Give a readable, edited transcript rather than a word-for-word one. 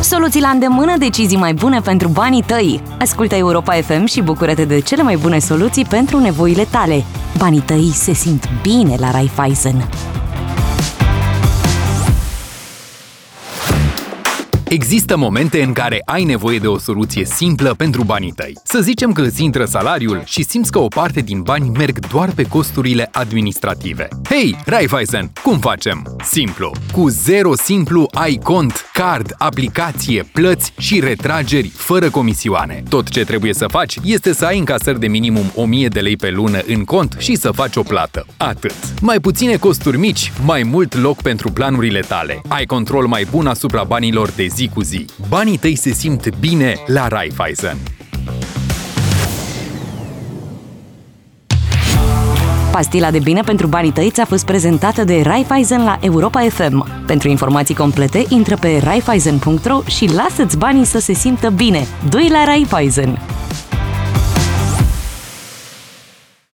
Soluții la îndemână, decizii mai bune pentru banii tăi. Ascultă Europa FM și bucură-te de cele mai bune soluții pentru nevoile tale. Banii tăi se simt bine la Raiffeisen. Există momente în care ai nevoie de o soluție simplă pentru banii tăi. Să zicem că îți intră salariul și simți că o parte din bani merg doar pe costurile administrative. Hei, Raiffeisen, cum facem? Simplu! Cu Zero Simplu ai cont, card, aplicație, plăți și retrageri fără comisioane. Tot ce trebuie să faci este să ai încasări de minimum 1000 de lei pe lună în cont și să faci o plată. Atât. Mai puține costuri mici, mai mult loc pentru planurile tale. Ai control mai bun asupra banilor de zi cu zi. Banii tăi se simt bine la Raiffeisen. Pastila de bine pentru banii tăi ți-a fost prezentată de Raiffeisen la Europa FM. Pentru informații complete, intră pe raiffeisen.ro și lasă-ți banii să se simtă bine. Doi la Raiffeisen!